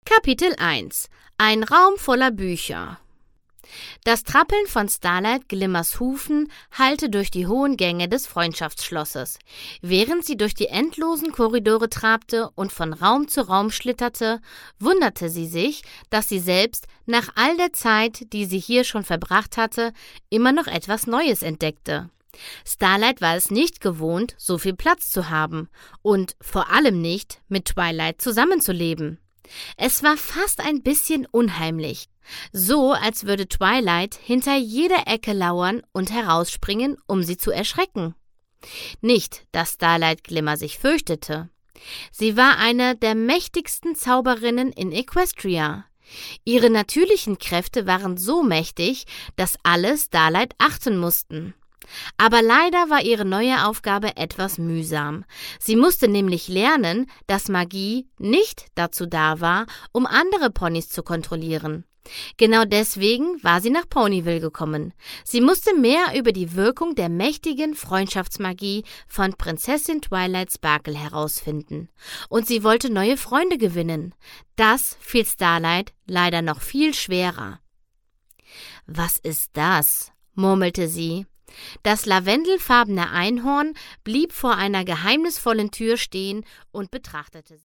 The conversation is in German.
Kapitel 1 – Ein Raum voller Bücher. Das Trappeln von Starlight Glimmers Hufen hallte durch die hohen Gänge des Freundschaftsschlosses. Während sie durch die endlosen Korridore trabte und von Raum zu Raum schlitterte, wunderte sie sich, dass sie selbst, nach all der Zeit, die sie hier schon verbracht hatte, immer noch etwas Neues entdeckte. Starlight war es nicht gewohnt, so viel Platz zu haben und vor allem nicht, mit Twilight zusammenzuleben. Es war fast ein bisschen unheimlich, so als würde Twilight hinter jeder Ecke lauern und herausspringen, um sie zu erschrecken. Nicht, dass Starlight Glimmer sich fürchtete. Sie war eine der mächtigsten Zauberinnen in Equestria. Ihre natürlichen Kräfte waren so mächtig, dass alle Starlight achten mussten. Aber leider war ihre neue Aufgabe etwas mühsam. Sie musste nämlich lernen, dass Magie nicht dazu da war, um andere Ponys zu kontrollieren. Genau deswegen war sie nach Ponyville gekommen. Sie musste mehr über die Wirkung der mächtigen Freundschaftsmagie von Prinzessin Twilight Sparkle herausfinden. Und sie wollte neue Freunde gewinnen. Das fiel Starlight leider noch viel schwerer. »Was ist das?« murmelte sie. Das lavendelfarbene Einhorn blieb vor einer geheimnisvollen Tür stehen und betrachtete sie.